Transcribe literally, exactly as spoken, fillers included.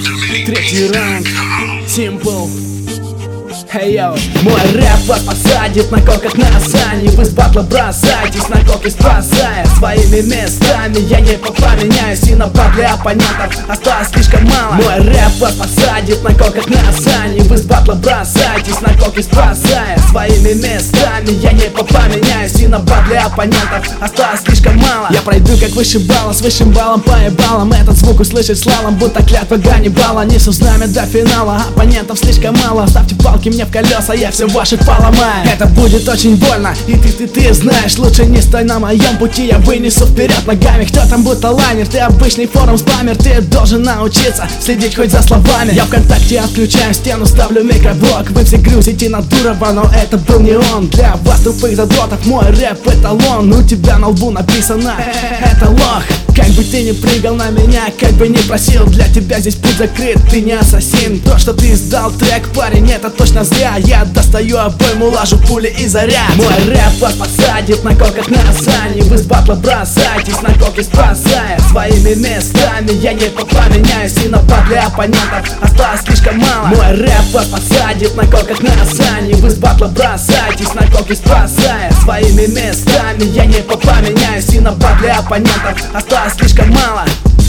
Третий раунд, Simple. Hey, yo. Мой рэп вас посадит на кол, как на сани. Вы с батла бросайтесь на колки, спасая своими местами. Я не поменяюсь, и на батле оппонентов осталось слишком мало. Мой рэп вас посадит на кол, как на сани. Вы с батла бросайтесь на колки, спасая своими местами. Я не поменяюсь, и на батле оппонентов осталось слишком мало. Я пройду как выше балла, с высшим баллом по ебалам. Этот звук услышать слалом, будто клятва Ганнибала. Несу знамя до финала, оппонентов слишком мало. Ставьте палки мне в колеса, я все ваших поломаю. Это будет очень больно, и ты, ты, ты знаешь. Лучше не стой на моем пути, я вынесу вперед ногами. Кто там будто лайнер, ты обычный форум спамер. Ты должен научиться следить хоть за словами. Я ВКонтакте отключаю стену, ставлю микроблок. Вы все грузите на Дурова, но это был не он. Для вас тупых задротов мой рэп эталон. У тебя на лбу написано это лох. Как бы ты ни прыгал на меня, как бы ни просил, для тебя здесь путь закрыт, ты не ассасин. То, что ты сдал трек, парень, это точно зря. Я достаю обойму, лажу пули и заряд. Мой рэп вас посадит на колках на сани. Вы с батла бросайтесь на колки, спасая своими местами. Я не поменяюсь, и на батле оппонентов осталось слишком мало. Мой рэп вас посадит на колках на сани. Вы с батла бросайтесь на колки, спасая своими местами. Я не поменяюсь, и на батле оппонентов осталось слишком мало.